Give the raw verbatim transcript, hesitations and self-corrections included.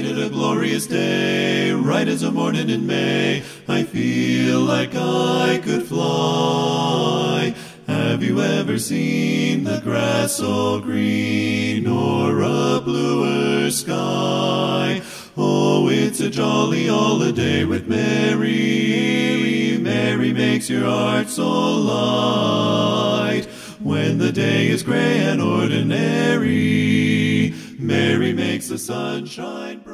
it a glorious day, right as a morning in May. I feel like I could fly. Have you ever seen the grass so green, or a bluer sky? Oh, it's a jolly holiday with Mary. Mary makes your heart so light. When the day is gray and ordinary, Mary makes the sunshine